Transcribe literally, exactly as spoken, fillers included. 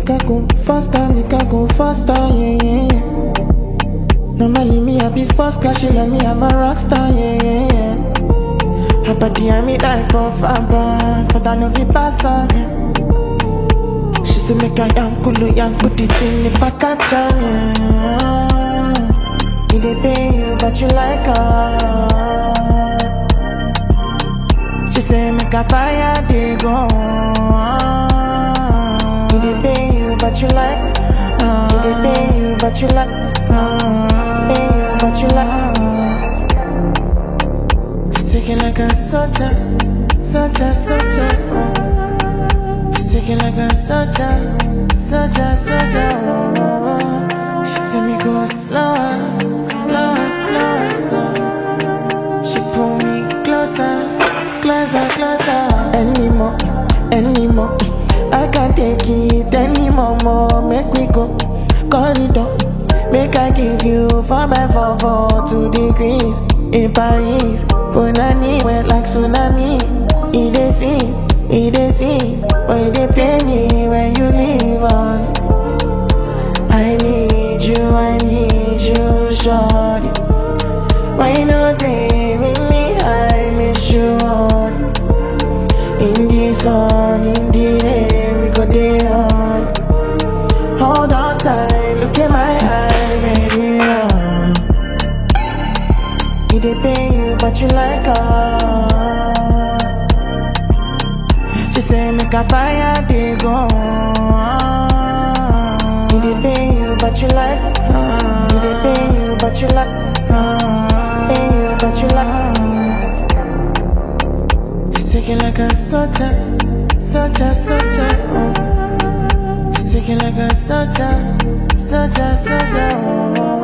make I go faster, make I go faster, yeah, yeah, yeah. Normally me a be sports cash, she love me, I'm a rock star, yeah, yeah, yeah. Her body I me like buff and bronze, but I know we pass on, yeah. She say make I yankulu, yanku the thing if I catch her, yeah. He dey pay you, but you like her. She say make a fire, they go. He dey pay you, but you like. He dey pay you, but you like. Pay you, but you like. She take it like a soldier, soldier, soldier. Oh. She take it like a soldier, soldier, soldier. Oh. She tell me go slower, slower, slower, slower. She pull me closer, closer, closer. Anymore, anymore. I can't take it anymore, more. Make we go corridor. Make I give you four by four, four two degrees in Paris. Bonani wet like tsunami. It is sweet, it is sweet, but it dey pain me when you leave on. I need you, I need you, shorty. Why you no day with me? I miss you on. In the sun, in the rain, we go day on. Hold on tight, look in my eye, baby. Oh. He dey pay you, but you like her. She say make a fire, they go. He dey pay you, but you like. He dey pay you, but you like. Pay you, but you like. She take it like a soldier, soldier, soldier. Oh. She take it like a soldier, soldier, soldier. Oh.